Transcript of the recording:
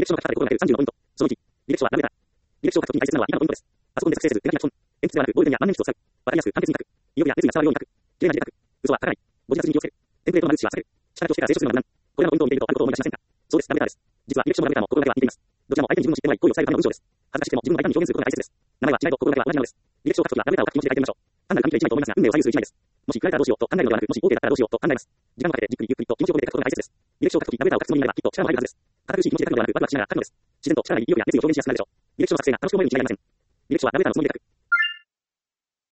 クションが書かれたことがなく30のポイント。その1、履歴書はラブレター。履歴書を書くときに大切なのは以下のポイントです。パソコンで作成せず、手書きの本。鉛筆ではなく、ボールペンや万年筆を使う。わかりやすく簡潔に書く。意欲や熱意が伝わるように書く。綺麗な字で書く。嘘は書かない。誤字脱に気をつける。テンプレートのマルチは避ける。下書きをしてから清書するのが無難。これらのポイントを見ているとあることを思い出しませんか？そうです、ラブレターです。実は履歴書もラブレターも心がけは似ています。どちらも相手に自分の知ってもらい、好意を伝えるための文章です。恥ずかしくても自分の大胆に表現することが大切です。名前は違いと心がけは同じなのです。履歴書を書くときはラブレターを書く気持ちで書いてみましょう。単なる紙で一枚と思いますが、運命を左右する一枚です。もし振られたらどうしようと考えるのではなく、もし OK だったらどうしようと考えます。時間をかけてじっくりゆっくりと気持ちを込めて書くことが大切です。履歴書を書くときラブレターを書くつもりになればきっと力も入るはずです。堅苦しい気持ちで書くのではなく、ワクワクしながら書くのです。自然と力に意欲や熱意を表現しやすくなるでしょう。履歴書を作成が楽しく思えるに違いありません。履歴書はラブレターのつもりで書く。